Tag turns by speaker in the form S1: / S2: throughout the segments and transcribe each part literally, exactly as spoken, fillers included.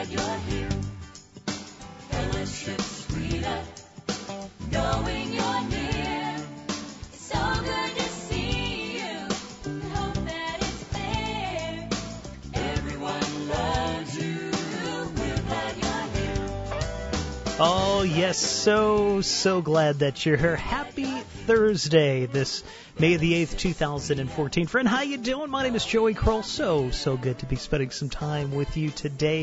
S1: glad you're here. Fellowship sweeter, knowing you're near. It's so good to see you. We hope that it's fair. Everyone loves you. We're glad you're here.
S2: Oh, yes, so, so glad that you're here. Happy Thursday, this May the eighth, two thousand fourteen. Friend, how you doing? My name is Joey Kroll. So, so good to be spending some time with you today.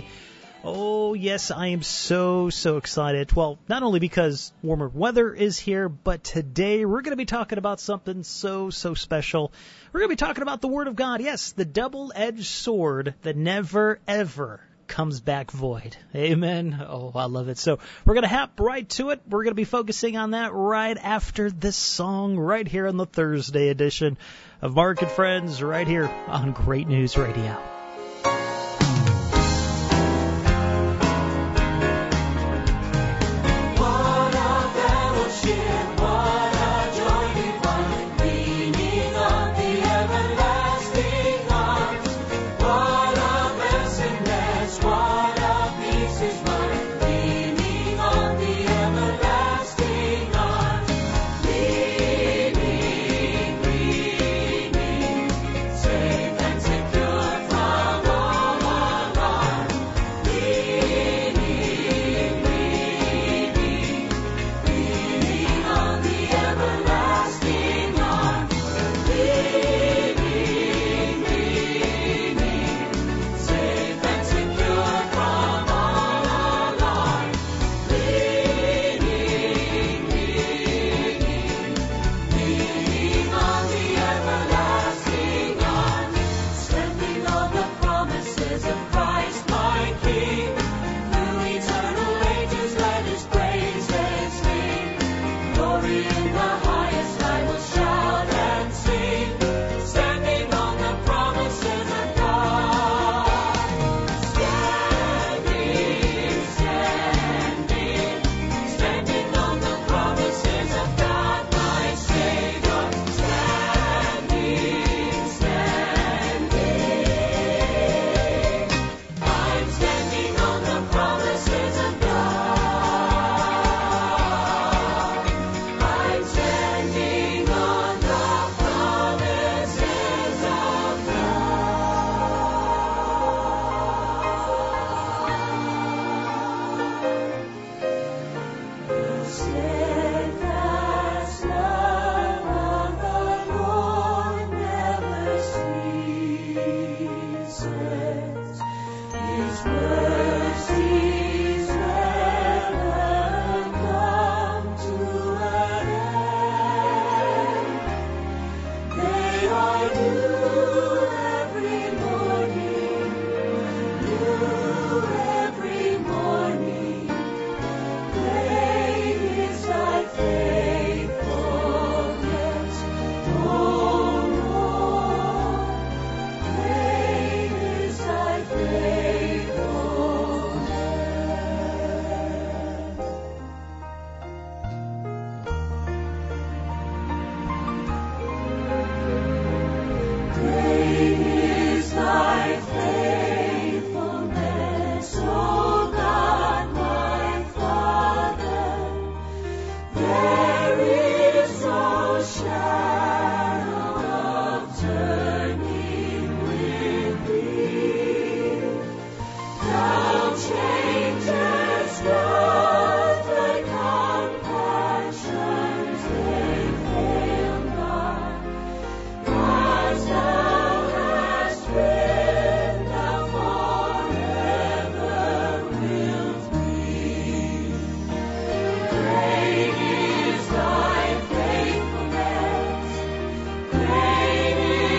S2: Oh, yes, I am so, so excited. Well, not only because warmer weather is here, but today we're going to be talking about something so, so special. We're going to be talking about the Word of God. Yes, the double-edged sword that never, ever comes back void. Amen. Oh, I love it. So we're going to hop right to it. We're going to be focusing on that right after this song right here on the Thursday edition of Mark and Friends right here on Great News Radio.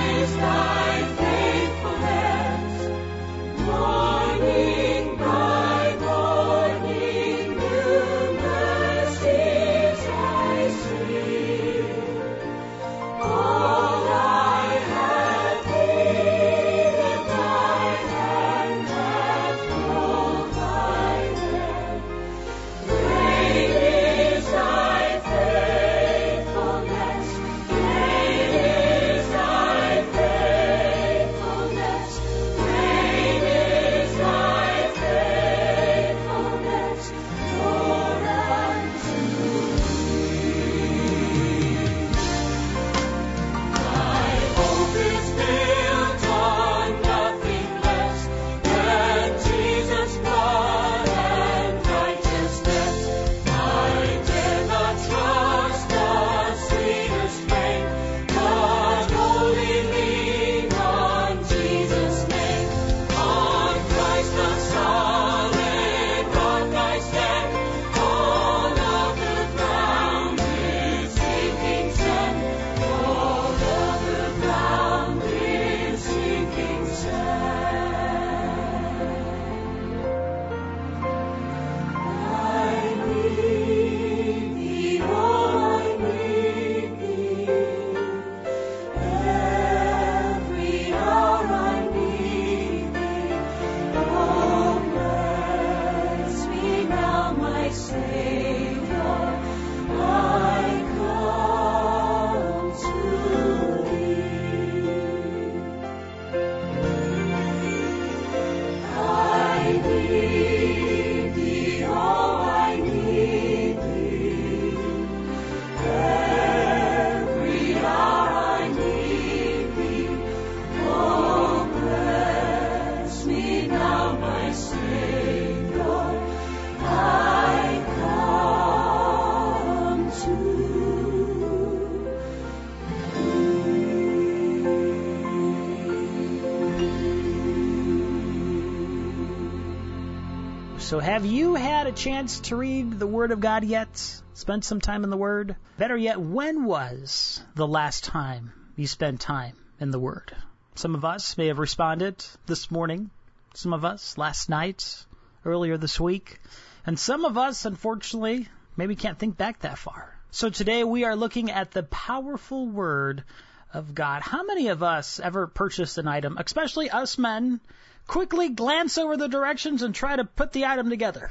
S3: Morning, bright.
S2: So have you had a chance to read the Word of God yet? Spent some time in the Word? Better yet, when was the last time you spent time in the Word? Some of us may have responded this morning. Some of us last night, earlier this week. And some of us, unfortunately, maybe can't think back that far. So today we are looking at the powerful Word of God. How many of us ever purchased an item, especially us men, quickly glance over the directions and try to put the item together?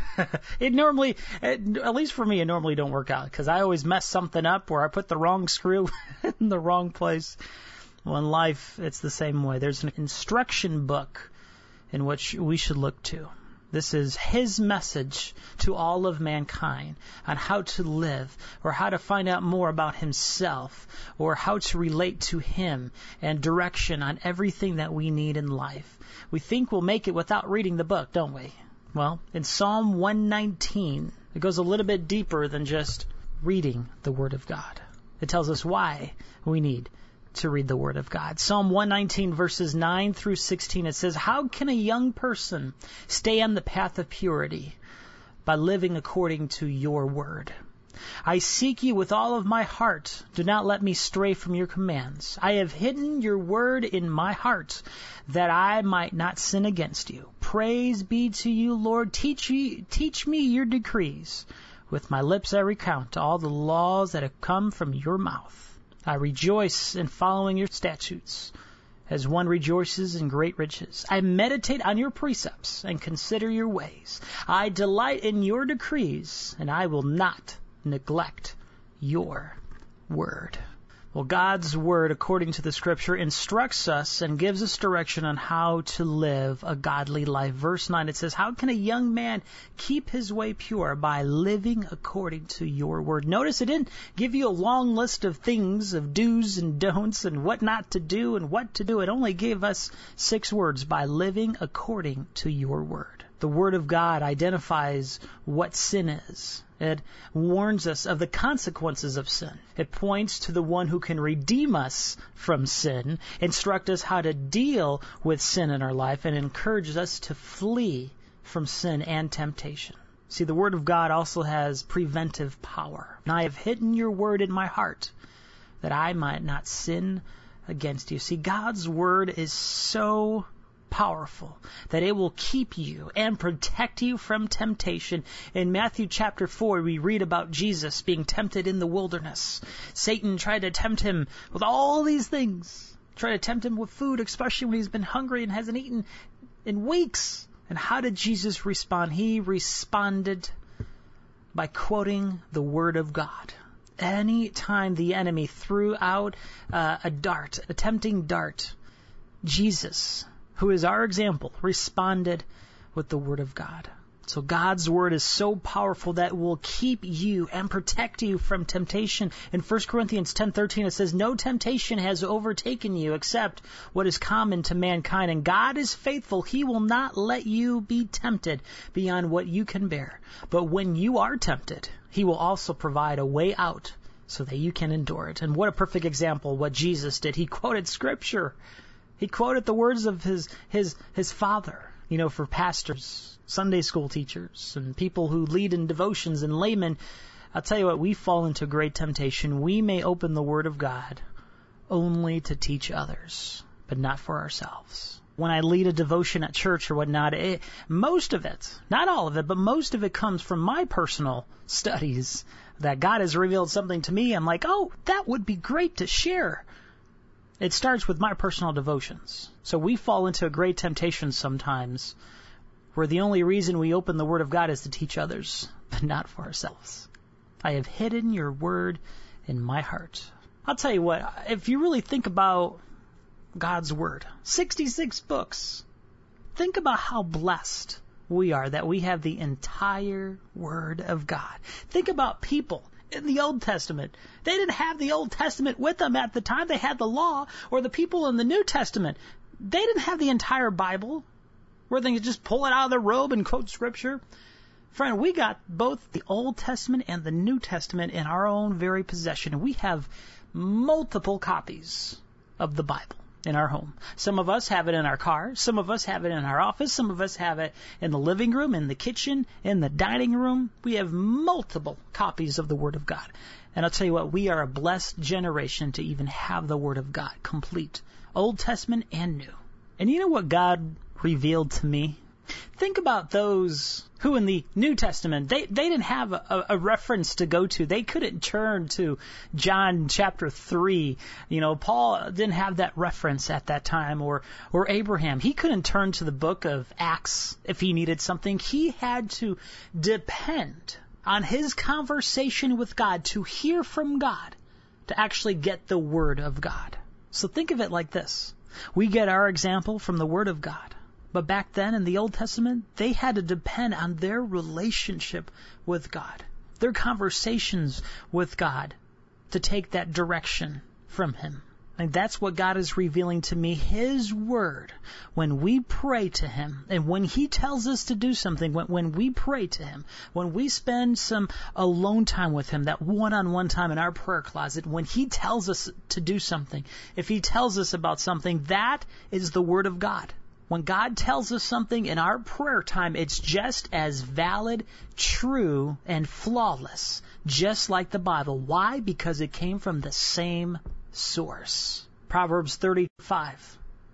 S2: It normally, it, at least for me, it normally don't work out because I always mess something up where I put the wrong screw in the wrong place. Well, in life, it's the same way. There's an instruction book in which we should look to. This is His message to all of mankind on how to live or how to find out more about Himself or how to relate to Him and direction on everything that we need in life. We think we'll make it without reading the book, don't we? Well, in Psalm one nineteen, it goes a little bit deeper than just reading the Word of God. It tells us why we need to read the Word of God. Psalm one nineteen, verses nine through sixteen, it says, "How can a young person stay on the path of purity? By living according to your word. I seek you with all of my heart. Do not let me stray from your commands. I have hidden your word in my heart, that I might not sin against you. Praise be to you, Lord. Teach me, teach me your decrees. With my lips I recount all the laws that have come from your mouth. I rejoice in following your statutes, as one rejoices in great riches. I meditate on your precepts and consider your ways. I delight in your decrees, and I will not neglect your word." Well, God's word, according to the Scripture, instructs us and gives us direction on how to live a godly life. Verse nine, it says, "How can a young man keep his way pure? By living according to your word." Notice it didn't give you a long list of things, of do's and don'ts, and what not to do and what to do. It only gave us six words: by living according to your word. The Word of God identifies what sin is. It warns us of the consequences of sin. It points to the one who can redeem us from sin, instruct us how to deal with sin in our life, and encourages us to flee from sin and temptation. See, the Word of God also has preventive power. "And I have hidden your word in my heart, that I might not sin against you." See, God's Word is so powerful that it will keep you and protect you from temptation. In Matthew chapter four, we read about Jesus being tempted in the wilderness. Satan tried to tempt him with all these things. Tried to tempt him with food, especially when he's been hungry and hasn't eaten in weeks. And how did Jesus respond? He responded by quoting the Word of God. Any time the enemy threw out uh, a dart, a tempting dart, Jesus, who is our example, responded with the Word of God. So God's Word is so powerful that it will keep you and protect you from temptation. In First Corinthians ten thirteen, it says, "No temptation has overtaken you except what is common to mankind. And God is faithful. He will not let you be tempted beyond what you can bear. But when you are tempted, He will also provide a way out so that you can endure it." And what a perfect example what Jesus did. He quoted Scripture. He quoted the words of his, his, his Father, you know, for pastors, Sunday school teachers, and people who lead in devotions and laymen. I'll tell you what, we fall into great temptation. We may open the Word of God only to teach others, but not for ourselves. When I lead a devotion at church or whatnot, it, most of it, not all of it, but most of it comes from my personal studies that God has revealed something to me. I'm like, oh, that would be great to share. It starts with my personal devotions. So we fall into a great temptation sometimes where the only reason we open the Word of God is to teach others, but not for ourselves. "I have hidden your word in my heart." I'll tell you what, if you really think about God's Word, sixty-six books, think about how blessed we are that we have the entire Word of God. Think about people in the Old Testament. They didn't have the Old Testament with them at the time. They had the law. Or the people in the New Testament, they didn't have the entire Bible where they could just pull it out of their robe and quote Scripture. Friend, we got both the Old Testament and the New Testament in our own very possession. We have multiple copies of the Bible.
S3: in our home. Some of us have it in our car. Some of us have it in our office. Some of us have it in the living room, in the kitchen, in the dining room. We have multiple copies of the Word of God. And I'll tell you what, we are a blessed generation to even have the Word of God complete, Old Testament and New. And you know what God revealed to me? Think about those who in the New Testament, they, they didn't have a, a reference to go to. They couldn't turn to John chapter three. You know, Paul didn't have that reference at that time, or, or Abraham. He couldn't turn to the book of Acts if he needed something. He had to depend on his conversation with God to hear from God to actually get the Word of God. So think of it like this. We get our example from the Word of God. But back then in the Old Testament, they had to depend on their relationship with God, their conversations with God to take that direction from Him. And that's what God is revealing to me, His Word. When we pray to Him, and when He tells us to do something, when, when we pray to Him, when we spend some alone time with Him, that one-on-one time in our prayer closet, when He tells us to do something, if He tells us about something, that is the Word of God. When God tells us something in our prayer time, it's just as valid, true, and flawless, just like the Bible. Why? Because it came from the same source. Proverbs thirty-five.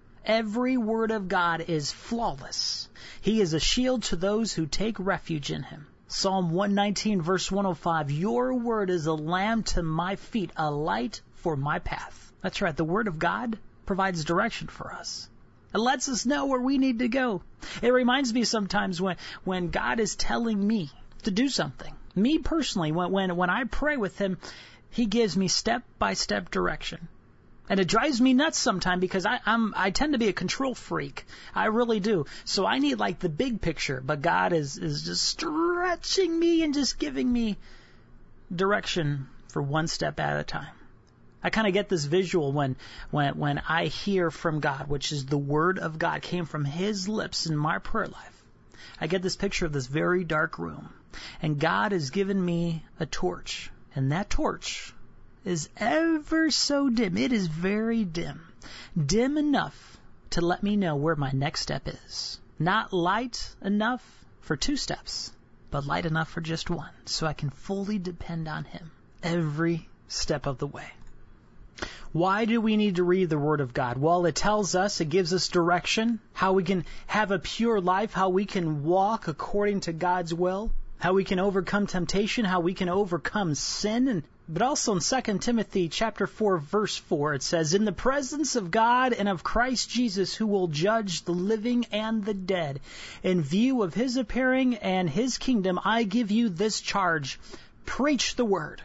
S3: Every word of God is flawless. He is a shield to those who take refuge in Him. Psalm one nineteen, verse one oh five. Your word is a lamp to my feet, a light for my path. That's right. The Word of God provides direction for us. It lets us know where we need to go. It reminds me sometimes when, when God is telling me to do something. Me personally, when, when, when I pray with Him, He gives me step-by-step direction. And it drives me nuts sometimes because I, I'm, I tend to be a control freak. I really do. So I need like the big picture, but God is, is just stretching me and just giving me direction for one step at a time. I kind of get this visual when, when, when I hear from God, which is the Word of God, came from His lips in my prayer life. I get this picture of this very dark room. And God has given me a torch. And that torch is ever so dim. It is very dim. Dim enough to let me know where my next step is. Not light enough for two steps, but light enough for just one. So I can fully depend on Him every step of the way. Why do we need to read the Word of God? Well, it tells us, it gives us direction, how we can have a pure life, how we can walk according to God's will, how we can overcome temptation, how we can overcome sin. And but also in Second Timothy chapter four, verse four, it says, in the presence of God and of Christ Jesus, who will judge the living and the dead, in view of His appearing and His kingdom, I give you this charge. Preach the Word.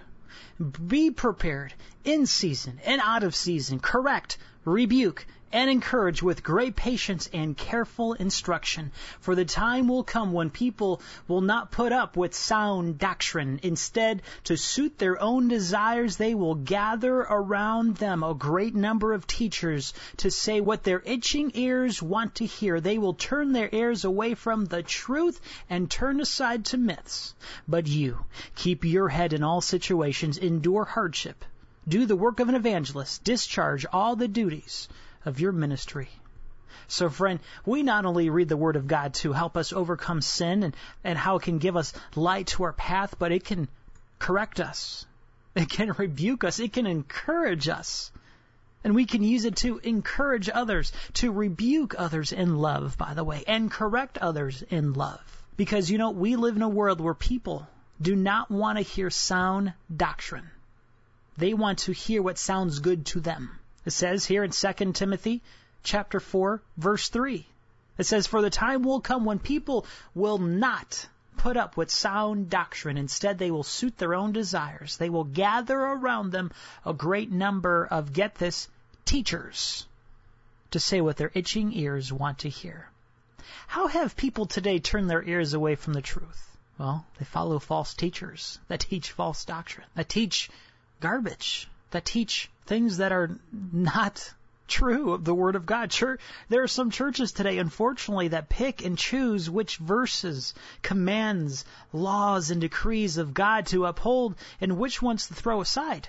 S3: Be prepared in season and out of season. Correct, rebuke, and encourage with great patience and careful instruction. For the time will come when people will not put up with sound doctrine. Instead, to suit their own desires, they will gather around them a great number of teachers to say what their itching ears want to hear. They will turn their ears away from the truth and turn aside to myths. But you, keep your head in all situations, endure hardship, do the work of an evangelist, discharge all the duties of your ministry. So, friend, we not only read the Word of God to help us overcome sin and, and how it can give us light to our path, but it can correct us. It can rebuke us. It can encourage us. And we can use it to encourage others, to rebuke others in love, by the way, and correct others in love. Because, you know, we live in a world where people do not want to hear sound doctrine. They want to hear what sounds good to them. It says here in Second Timothy chapter four, verse three. It says, for the time will come when people will not put up with sound doctrine. Instead, they will suit their own desires. They will gather around them a great number of, get this, teachers to say what their itching ears want to hear. How have people today turned their ears away from the truth? Well, they follow false teachers that teach false doctrine, that teach garbage, that teach things that are not true of the Word of God. Sure, there are some churches today, unfortunately, that pick and choose which verses, commands, laws, and decrees of God to uphold and which ones to throw aside.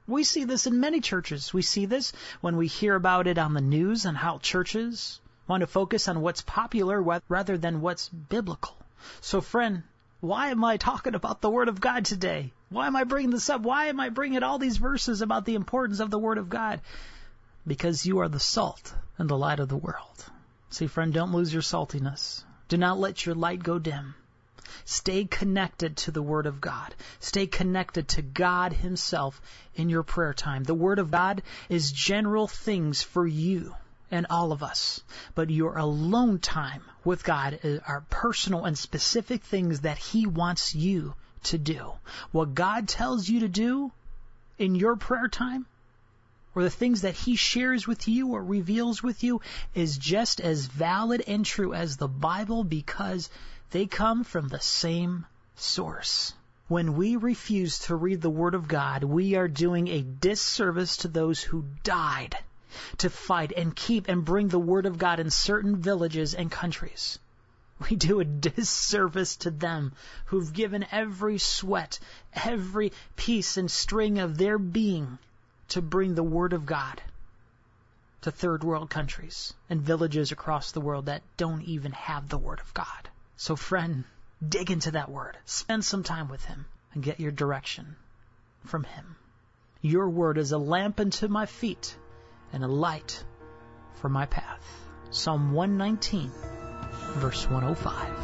S3: We see this in many churches. We see this when we hear about it on the news and how churches want to focus on what's popular rather than what's biblical. So, friend, why am I talking about the Word of God today? Why am I bringing this up? Why am I bringing all these verses about the importance of the Word of God? Because you are the salt and the light of the world. See, friend, don't lose your saltiness. Do not let your light go dim. Stay connected to the Word of God. Stay connected to God Himself in your prayer time. The Word of God is general things for you and all of us. But your alone time with God are personal and specific things that He wants you to do. What God tells you to do in your prayer time, or the things that He shares with you or reveals with you, is just as valid and true as the Bible, because they come from the same source. When we refuse to read the Word of God, we are doing a disservice to those who died to fight and keep and bring the Word of God in certain villages and countries. We do a disservice to them who've given every sweat, every piece and string of their being to bring the Word of God to third world countries and villages across the world that don't even have the Word of God. So, friend, dig into that Word. Spend some time with Him and get your direction from Him. Your Word is a lamp unto my feet and a light for my path. Psalm one nineteen, verse one oh five.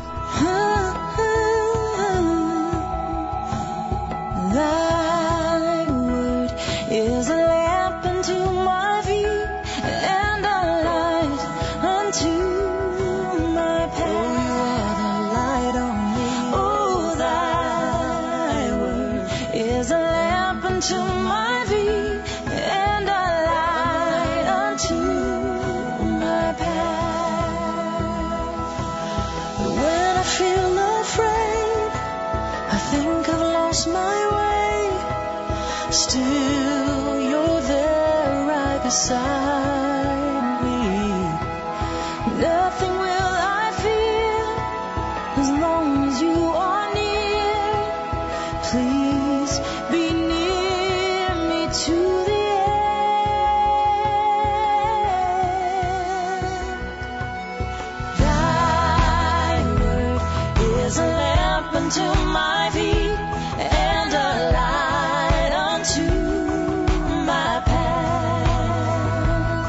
S1: Thy Word is a lamp unto my feet and a light unto my path. Is a lamp unto my feet and a light unto my path. When I feel afraid, I think I've lost my way. Still, you're there right beside me. Nothing will I fear as long as you are near. Please be near me to the end. Thy Word is a lamp unto my feet and a light unto my path.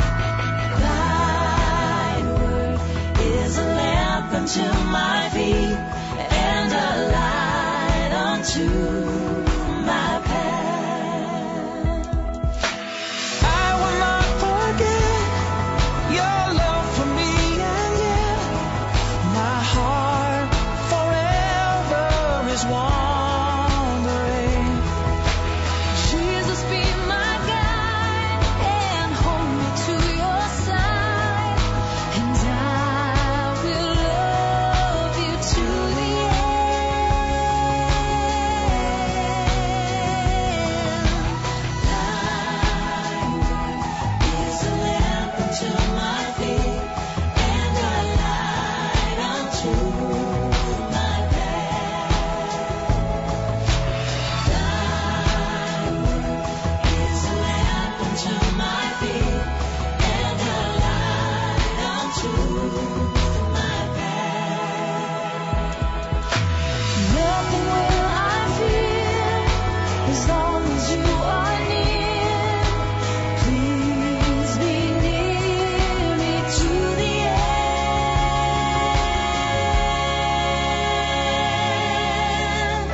S1: Thy Word is a lamp unto my feet and a light unto my path. I will not forget your love for me, and yet my heart forever is wandering. Jesus, be my guide and hold me to your side, and I will love you to the end. Thy Word is a lamp unto my feet and a light unto my path. Thy Word is a lamp unto my feet and a light unto my path. Nothing will I fear as long as you are near. Please be near me to the end.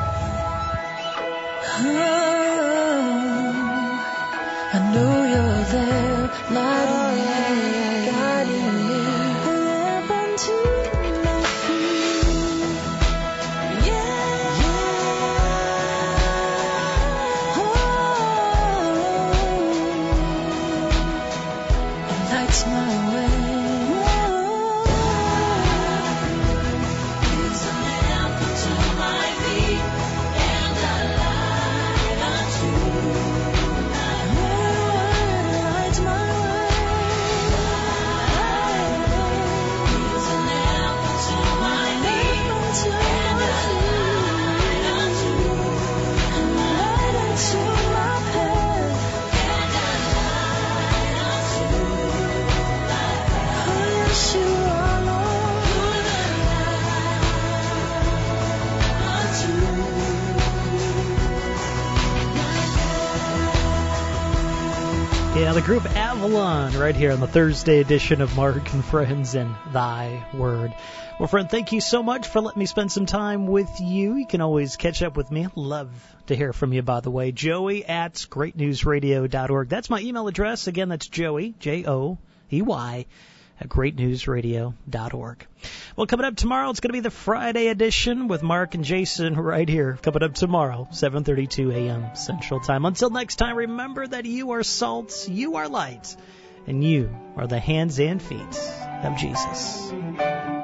S1: I know you're there, lighting me, guiding me, lamp unto my feet. Yeah, yeah. Oh, it lights my way. Is a lamp unto my feet and a light
S2: Yeah, the group Avalon right here on the Thursday edition of Mark and Friends and Thy Word. Well, friend, thank you so much for letting me spend some time with you. You can always catch up with me. Love to hear from you, by the way. Joey at great news radio dot org. That's my email address. Again, that's Joey, J O E Y, at great news radio dot org. Well, coming up tomorrow, it's going to be the Friday edition with Mark and Jason right here. Coming up tomorrow, seven thirty-two a.m. Central Time. Until next time, remember that you are salt, you are light, and you are the hands and feet of Jesus.